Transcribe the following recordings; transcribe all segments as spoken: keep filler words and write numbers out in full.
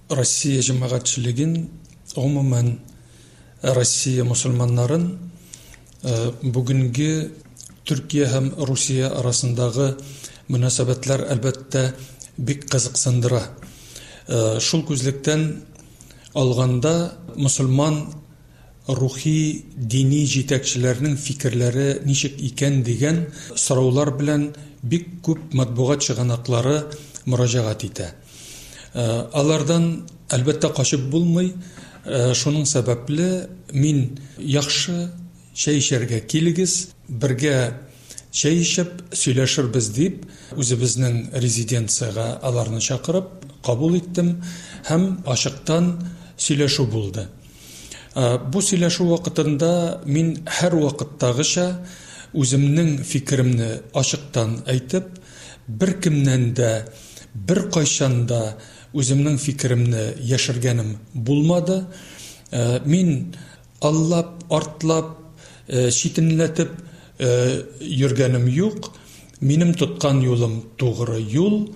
Россия җәмәгатьчелеген, гомумән Россия мусульманнарын бүгенге Төркия һәм Русия арасындагы мөнәсәбәтләр әлбәттә бик кызыксындыра. Шул күзлектән алганда мусульман рухи дини җитәкчеләрнең фикерләре ничек икән дигән сораулар белән бик күп матбугат чыганаклары мөрәҗәгать итә. Алардан әлбәттә качып булмый, шуның сәбәпле мин яхшы чәй эчәргә килегез, бергә чәй эчеп сөйләшербез дип, үзебезнең резиденцияга аларны чакырып кабул иттем һәм ачыктан сөйләшү булды. Бу сөйләшү вакытында мин һәр вакыттагыча үземнең фикеремне ачыктан әйтеп, беркемнән дә, беркайчан да үземнең фикеремне яшергәнем булмады. Мин аллап, артлап, читенләтеп йөргәнем юк. Минем тоткан юлым тугры юл.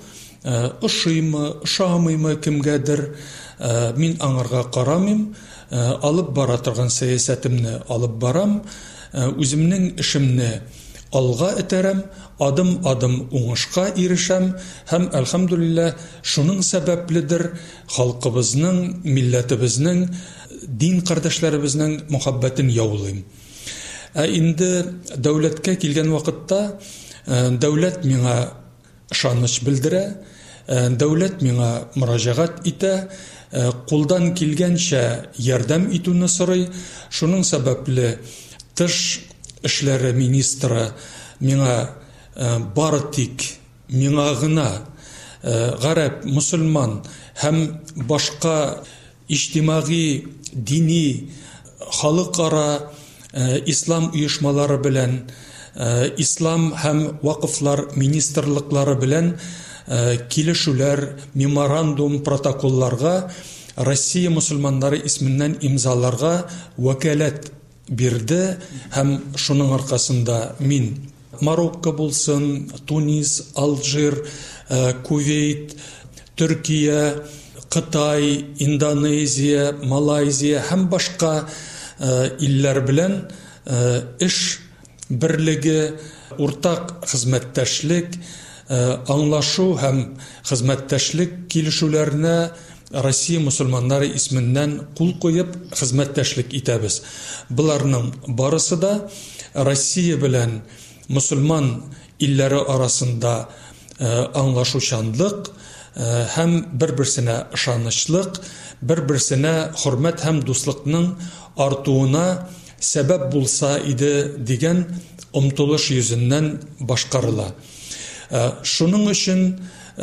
Ошыймы, ошамыймы кемгәдер, мин аңарга карамыйм. Алып бара торган сәясәтемне алып барам. Үземнең эшемне алга этәрәм, адым-адым уңышка ирешәм һәм әлхәмдүлилләh шуның сәбәпледер халкыбызның, милләтебезнең, дин кардәшләребезнең мөхәббәтен яулыйм. Ә инде дәүләткә килгән вакытта дәүләт миңа ышаныч белдерә, дәүләт миңа мөрәҗәгать итә, кулдан килгәнчә ярдәм итүне сорый. Шуның сәбәпле тыш эшләре министры миңа бары тик миңа гына гарәп, мусульман һәм башка иҗтимагый, дини, халыкара ислам оешмалары белән, ислам һәм вакыфлар министрлыклары белән килешүләр, меморандум, протоколларга Россия мусульманнары исеменнән имзаларга вәкаләт бирде һәм шуның аркасында мин Марокко булсын, Тунис, Алжир, Кувейт, Төркия, Кытай, Индонезия, Малайзия һәм башка илләр белән эш берлеге, уртак хезмәттәшлек, аңлашу һәм хезмәттәшлек килешүләренә Россия мусульманнары исеменнән кул куеп хезмәттәшлек итәбез. Буларның барысы да Россия белән мусульман илләре арасында аңлашучанлык һәм бер-берсенә ышанычлык, бер-берсенә хөрмәт һәм дуслыкның артуына сәбәп булса иде дигән омтылыш йөзеннән башкарыла. Шуның өчен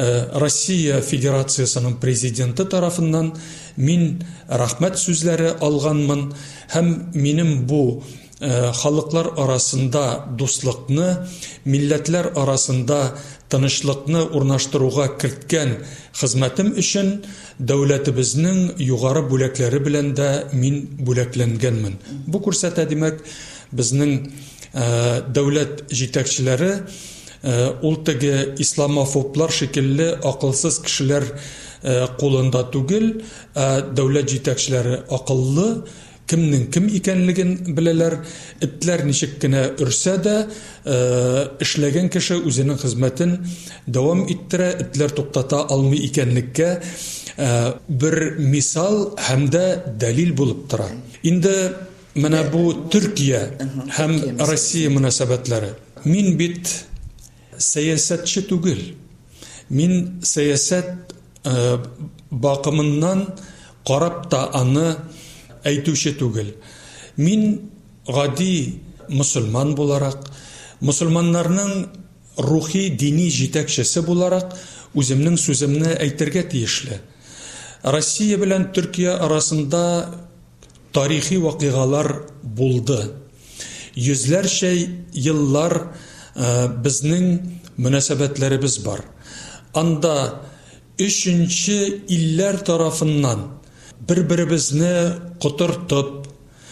Россия Федерациясының президенты тарафыннан мин рәхмәт сүзләре алганмын һәм минем бу халыклар арасында дуслыкны, милләтләр арасында тынычлыкны урнаштыруга керткән хезмәтем өчен дәүләтебезнең югары бүләкләре белән дә мин бүләкләнгәнмен. Бу күрсәтә, димәк, безнең дәүләт җитәкчеләре ул теге исламофоблар шикелле акылсыз кешеләр кулында түгел, дәүләт җитәкчеләре акыллы, кемнең кем икәнлеген беләләр, этләр ничек кенә өрсә дә, эшләгән кеше үзенең хезмәтен дәвам иттерә, этләр туктата алмый икәнлеккә бер мисал һәм дә дәлил булып тора. Инде менә бу Төркия һәм Россия мөнәсәбәтләре. Мин бит сәясәтче түгел. Мин сәясәт бакымыннан карап та аны әйтүче түгел. Мин гади мусульман буларак, мусульманнарның рухи дини җитәкчесе буларак үземнең сүземне әйтергә тиешле. Россия белән Төркия арасында тарихи вакыйгалар булды. Йөзләрчә еллар безнең мөнәсәбәтләребез бар. Анда өченче илләр тарафыннан бер-беребезне котыртып,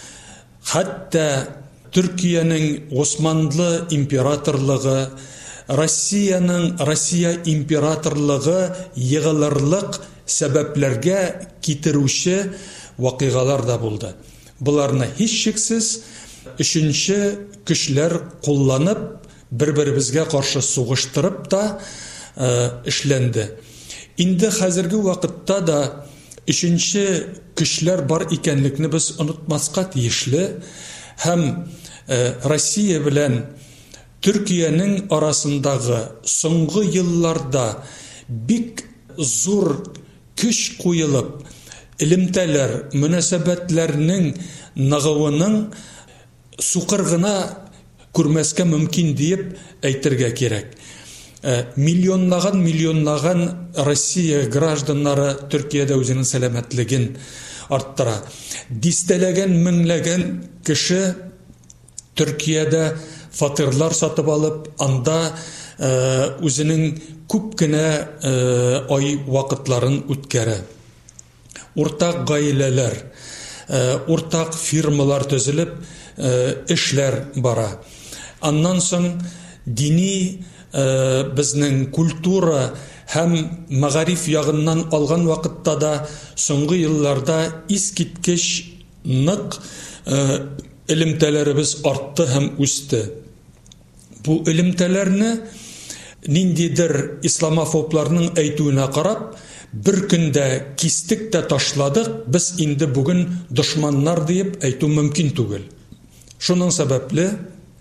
хәтта Төркиянең Османлы императорлыгы, Россиянең Россия императорлыгы йыгылырлык сәбәпләргә китерүче вакыйгалар да булды. Буларны һичшиксез өченче көчләр кулланып, бер-беребезгә каршы сугыштырып та эшләнде. Инде хәзерге вакытта да өченче көчләр бар икәнлекне без онытмаска тиешле, һәм Россия белән Төркиянең арасындагы соңгы елларда бик зур көч куелып, элемтәләр, мөнәсәбәтләрнең ныгуының сукыр гына күрмәскә мөмкин дип әйтергә кирәк. Миллионлаган, миллионлаган Россия гражданнары Төркиядә үзенең сәламәтлеген арттыра. Дистәләгән, меңләгән кеше Төркиядә фатирлар сатып алып, анда үзенең күп кенә ай вакытларын үткәрә. Уртак гаиләләр, уртак фирмалар төзелеп, эшләр бара. Аннан соң дини безнең культура һәм мәгариф ягыннан алган вакытта да соңгы елларда искиткеч нык элемтәләребез артты һәм үсте. Бу элемтәләрне ниндидер исламофобларның әйтүенә карап, бер көндә кистек тә ташладык, без инде бүген дошманнар дип әйтү мөмкин түгел. Шуның сәбәпле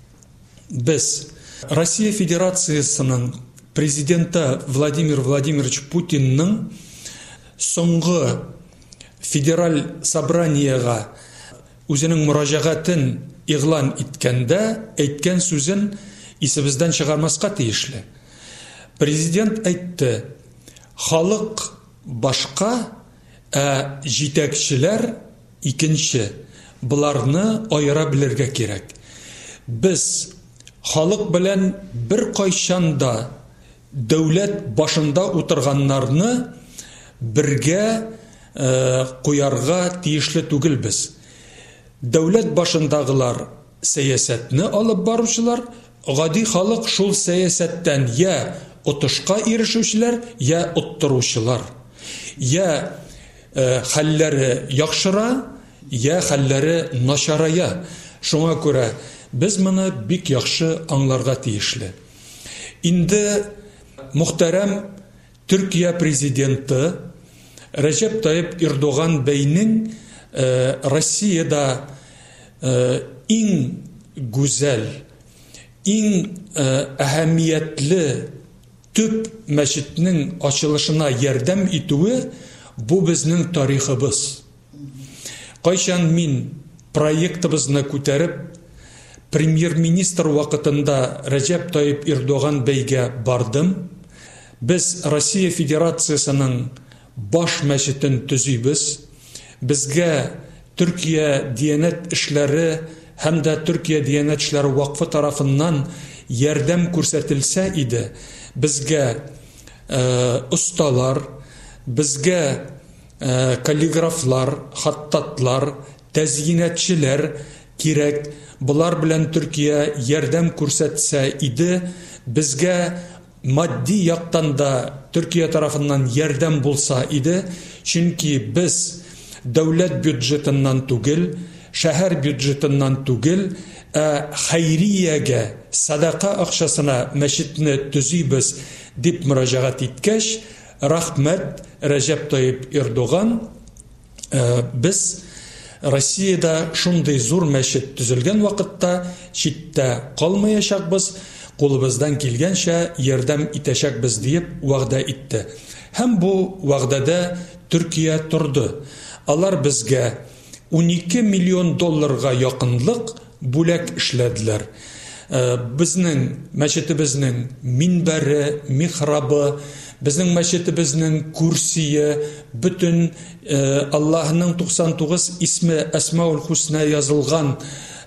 без Россия Федерациясының президенты Владимир Владимирович Путинның соңгы федераль собраниягә үзенең мөрәҗәгатен игълан иткәндә әйткән сүзен исебездән чыгармаска тиешле. Президент әйтте: халык башка, ә җитәкчеләр икенче. Буларны аера белергә кирәк. Без халык белән бер кайчан да дәүләт башында утырганнарны бергә куярга тиешле түгелбез. Дәүләт башындагылар сәясәтне алып баручылар, гади халык шул сәясәттән я отышка ирешүчеләр, я оттыручылар. Я хәлләре яхшыра, я хәлләре начарая. Шуңа күрә без моны бик яхшы аңларга тиешле. Инде мөхтәрәм Төркия президенты Рәҗәп Тайип Эрдоган бәйнең Россиядә иң гүзәл, иң әһәмиятле төп мәчетнең ачылышына ярдәм итүе бу безнең тарихыбыз. Кайчан мин проектыбызны күтәреп премьер-министр вакытында Рәҗәп Тайип Эрдоган бәйгә бардым. Без Россия Федерациясының баш мәчетен төзибез. Безгә Төркия Диянәт эшләре һәм дә Төркия Диянәт эшләре вакфы тарафыннан ярдәм күрсәтелсә иде, безгә усталар, безгә каллиграфлар, хаттатлар, тәзйинәтчеләр кирәк. Булар белән Төркия ярдәм күрсәтсә иде, безгә матди яктан да Төркия тарафыннан ярдәм булса иде, чөнки без дәүләт бюджетыннан түгел, шәһәр бюджетыннан түгел, ә хәйриягә, садака акчасына мәчетне төзибез дип мөрәҗәгать иткәч, рәхмәт Рәҗәп Тайип Эрдоган, без Россиядә шундый зур мәчет төзелгән вакытта читтә калмаячакбыз, кулыбыздан килгәнчә ярдәм итәчәкбез дип вәгъдә итте. Һәм бу вәгъдәдә Төркия торды. Алар безгә унике миллион долларга якынлык бүләк эшләделәр. Безнең мәчетебезнең минбәре, михрабы, безнең мәчетебезнең курсие, бөтен Аллаһның туксан тугыз исме Әсмаул Хусна язылган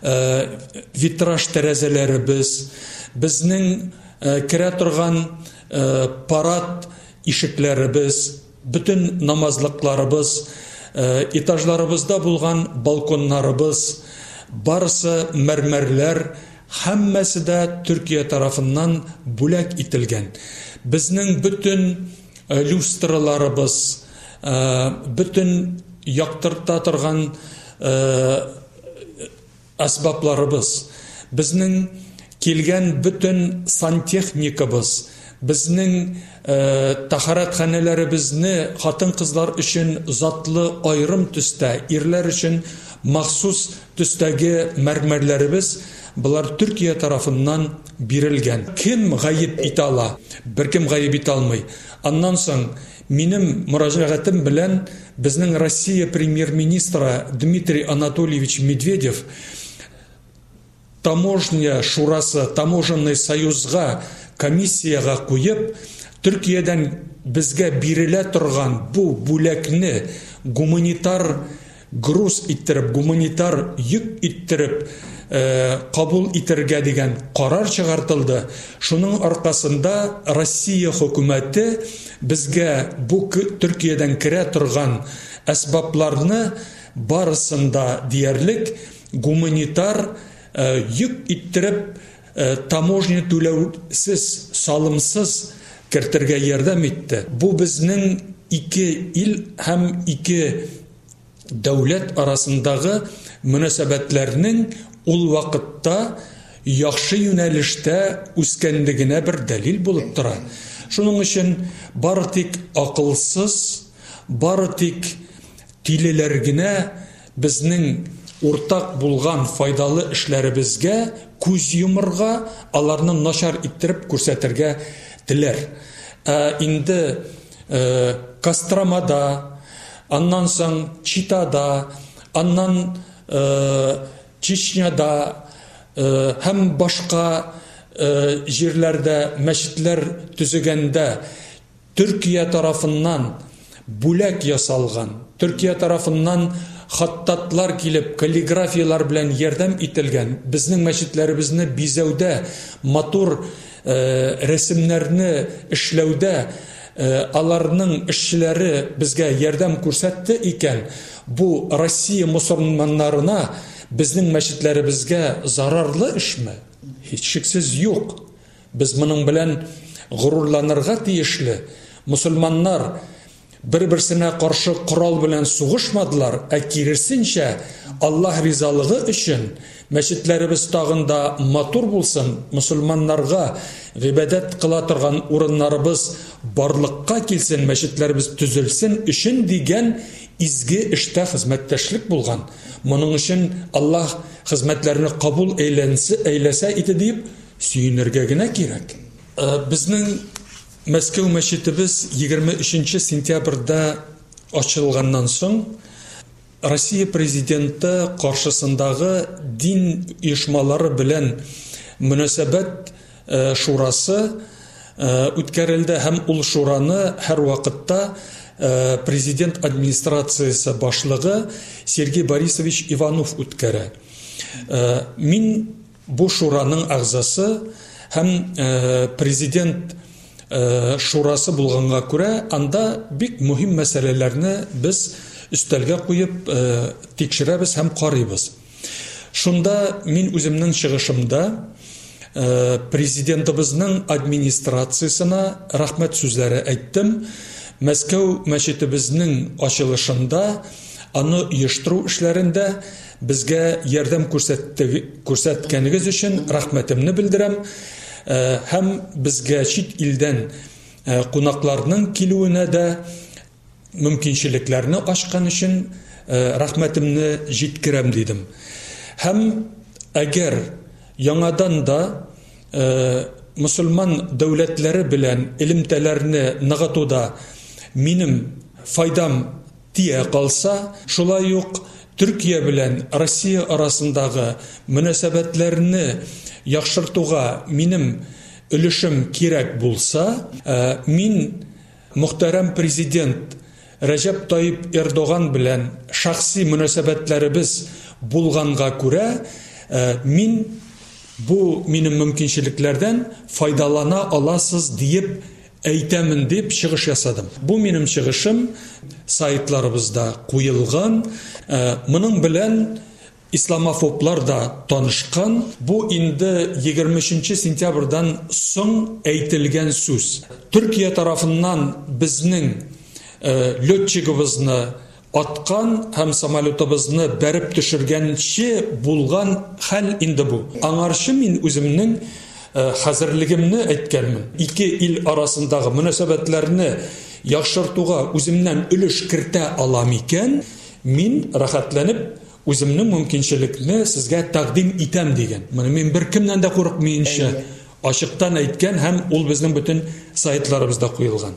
витраж тәрәзәләребез, безнең керә торган парад ишекләребез, бөтен намазлыкларыбыз, этажларыбызда булган балконнарыбыз, барысы мәрмәрләр, һәммәсе дә Төркия тарафыннан бүләк ителгән. Безнең бөтен люстраларыбыз, бүтін яктырта торган әсбапларыбыз, безнең килгән бүтін сантехникабыз, безнең тахаратханәләребезне хатын-кызлар өчен затлы айрым төстә, ирләр өчен махсус төстәге мәрмәрләребез, булар Төркия тарафыннан бирелгән. Кем гаеп итә ала? Беркем гаеп итә алмый. Аннан соң минем мөрәҗәгатем белән безнең Россия премьер-министры Дмитрий Анатольевич Медведев таможня шурасы, таможенный союзга комиссияга куеп, Төркиядән безгә бирелә торган бу бүләкне гуманитар груз иттереп, гуманитар йөк иттереп кабул итәргә дигән карар чыгартылды. Шуның аркасында Россия хөкүмәте безгә бу Төркиядән керә торган әсбапларны барысында диярлек гуманитар йөк иттереп таможня түләүсез, салымсыз кертергә ярдәм итте. Бу безнең ике ил һәм ике дәүләт арасындагы мөнәсәбәтләрнең ул вакытта яхшы юнәлештә үскәнлегенә бер дәлил булып тора. Шуның өчен бары тик акылсыз, бары тик тилеләр генә безнең уртак булган файдалы эшләребезгә күз йомырга, аларны начар иттереп күрсәтергә теләр. Инде Костромада, аннан соң Читада, аннан Чечняда һәм башка җирләрдә мәчетләр төзегәндә Төркия тарафыннан бүләк ясалган, Төркия тарафыннан хаттатлар килеп, каллиграфиялар белән ярдәм ителгән, безнең мәчетләребезне бизәүдә, матур рәсемнәрне эшләүдә аларның эшчеләре безгә ярдәм күрсәтте икән, бу Россия мусульманнарына безнең мәчетләребезгә зарарлы эшме? Һич шиксез юк. Без моның белән горурланырга тиешле. Мусульманнар бер-берсенә каршы корал белән сугышмадылар, ә киресенчә Аллаһ ризалыгы өчен мәчетләребез тагында матур булсын, мусульманнарга гыйбадәт кыла торган урыннарыбыз барлыкка килсен, мәчетләребез төзелсен өчен дигән изге эштә хезмәттәшлек булган. Моның өчен Аллаһ хезмәтләрне кабул әйләсә иде дип сөенергә генә кирәк. Безнең Мәскәү мәчетебез егерме өченче сентябрьдә ачылганнан соң Россия президенты каршысындагы дин оешмалары белән мөнәсәбәт шурасы үткәрелде һәм ул шураны һәр вакытта президент администрациясе башлыгы Сергей Борисович Иванов үткәрә. Мин бу шураның агзасы һәм президент шурасы булганга күрә, анда бик мөһим мәсьәләләрне без өстәлгә куеп тикшерәбез һәм карыйбыз. Шунда мин үземнең чыгышымда президентыбызның администрациясына рәхмәт сүзләре әйттем. Мәскәү мәчетебезнең ачылышында, аны оештыру эшләрендә безгә ярдәм күрсәткәнегез өчен рәхмәтемне белдерәм. Һәм безгә чит илдән кунакларның килүенә дә мөмкинчелекләрне ачкан өчен рәхмәтемне җиткерәм дидем. Һәм әгәр яңадан да мусульман дәүләтләре белән элемтәләрне ныгытуда минем файдам тия калса, шулай ук Төркия белән Россия арасындагы мөнәсәбәтләрне яхшыртуга минем өлешем кирәк булса, мин мөхтәрәм президент Рәҗәп Тайип Эрдоган белән шәхси мөнәсәбәтләребез булганга күрә, мин бу минем мөмкинчелекләрдән файдалана аласыз диеп әйтәмен дип чыгыш ясадым. Бу минем чыгышым сайтларыбызда куелган. Моның белән исламофоблар да танышкан. Бу инде егерме өченче сентябрьдән соң әйтелгән сүз. Төркия тарафыннан безнең летчигыбызны аткан һәм самолетыбызны бәреп төшергәнче булган хәл инде бу. Аңарчы мин үземнең хәзерлегемне әйткәнмен. Ике ил арасындагы мөнәсәбәтләрне яхшыртуга үземнән өлеш кертә алам икән, мин рәхәтләнеп үземнең мөмкинчелекне сезгә тәкъдим итәм дигән. Моны мин бер кемнән дә курыкмыйнча ачыктан әйткән һәм ул безнең бөтен сайтларыбызда куелган.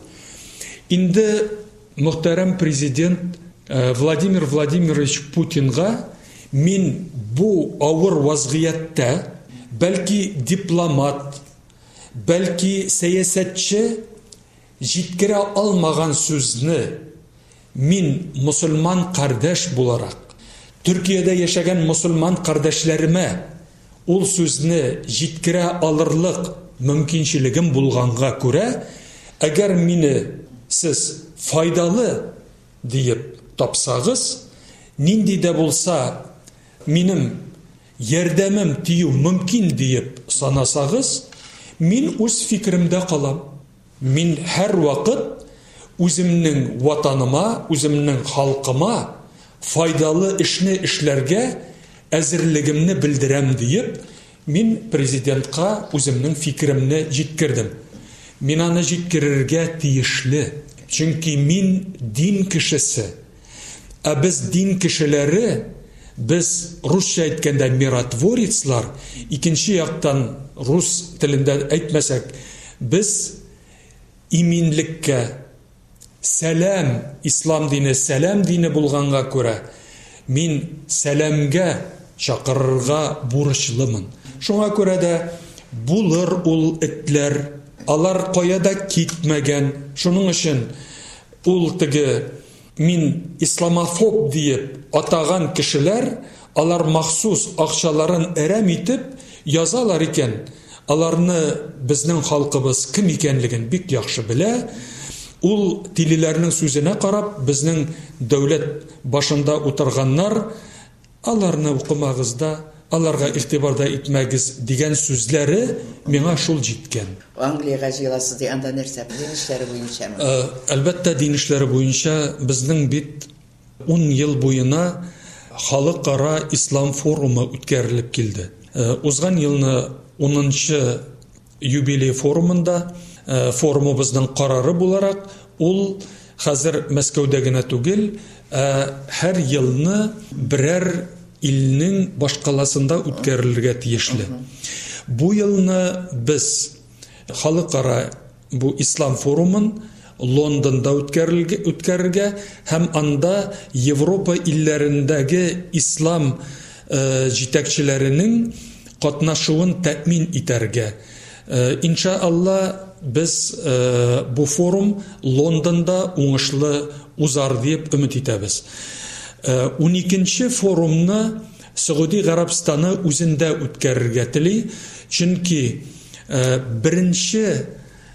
Инде мөхтәрәм президент Владимир Владимирович Путинга мин бу авыр вазгыятьтә бәлки дипломат, бәлки сәясәтче җиткерә алмаган сүзне мин мусульман кардәш буларак Төркиядә яшәгән мусульман кардәшләремә ул сүзне җиткерә алырлык мөмкинчелегем булганга күрә, әгәр мине сез файдалы диеп тапсагыз, нинди дә булса минем ярдәмем тию мөмкин диеп санасагыз, мин үз фикеремдә калам. Мин һәр вакыт үземнең ватаныма, үземнең халкыма файдалы эшне эшләргә әзерлегемне белдерәм диеп, мин президентка үземнең фикеремне җиткердем. Мин аны җиткерергә тиешле, чөнки мин дин кешесе. Ә без дин кешеләре, без русча әйткәндә миротворецлар, икенче яктан рус телендә әйтмәсәк, без иминлеккә, сәлам, ислам дине сәлам дине булганга күрә, мин сәламгә чакырырга бурычлымын. Шуңа күрә дә булыр ул этләр, алар каяда китмәгән. Шуның өчен ул теге мин исламофоб диеп атаган кешеләр, алар махсус акчаларын әрәм итеп язалар икән. Аларны безнең халкыбыз кем икәнлеген бик яхшы белә. Ул тилеләрнең сүзенә карап, безнең дәүләт башында утырганнар, аларны укымагыз да, аларга игътибарда итмәгез дигән сүзләре миңа шул җиткән. Англиягә җыеласыз ди, анда нәрсә? Дин эшләре буенчамы? Әлбәттә, дин эшләре буенча безнең бит ун ел буена халыкара ислам форумы үткәрелеп килде. Узган елны унынчы юбилей форумында форумыбызның карары буларак, ул хәзер Мәскәүдә генә түгел, һәр елны берәр илнең башкаласында үткәрелергә тиешле. Бу елны без халыкара бу ислам форумын Лондонда үткәрергә һәм анда Европа илләрендәге ислам җитәкчеләренең катнашуын тәэмин итәргә. Иншаалла, без бу форум Лондонда уңышлы узар дип өмет итәбез. уникенче форумны Сауди Гарабстаны үзендә үткәрергә тели, чөнки беренче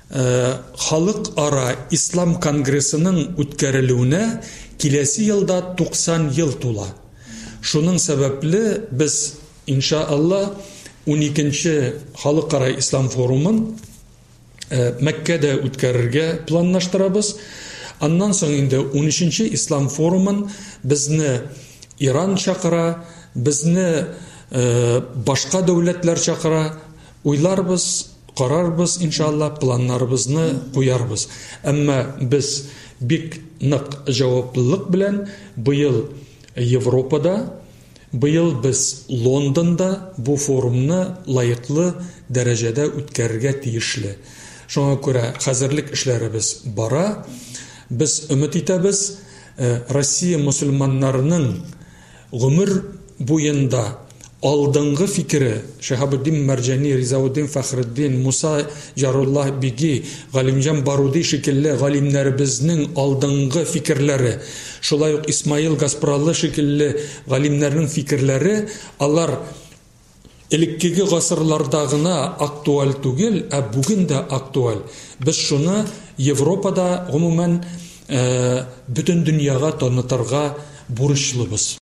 халыкара ислам конгрессының үткәрелүенә киләсе елда туксан ел тула. Шуның сәбәпле без иншаалла уникенче халыкара ислам форумын Мәккәдә үткәрергә планлаштырабыз. Аннан соң инде унөченче ислам форумын безне Иран чакыра, безне башка дәүләтләр чакыра, уйларбыз, карарбыз, иншалла, планнарыбызны куярбыз. Әмма без бик нык җаваплылык белән быел Европада, быел без Лондонда бу форумны лаеклы дәрәҗәдә үткәрергә тиешле. Шуңа күрә хәзерлек эшләребез бара. Без өмет итәбез, Россия мусульманнарының гомер буенда алдынгы фикере Шаһабуддин Марҗани, Ризауддин Фахриддин, Муса Җаруллаһ Биги, Галимҗан Баруди шикелле галимнәребезнең алдынгы фикерләре, шулай ук Исмаил Гаспралы шикелле галимнәрнең фикерләре, алар элеккеге гасырларда гына актуаль түгел, ә бүген дә актуаль. Без шуны Европада гомумән бөтен дөньяга танытырга бурычлыбыз.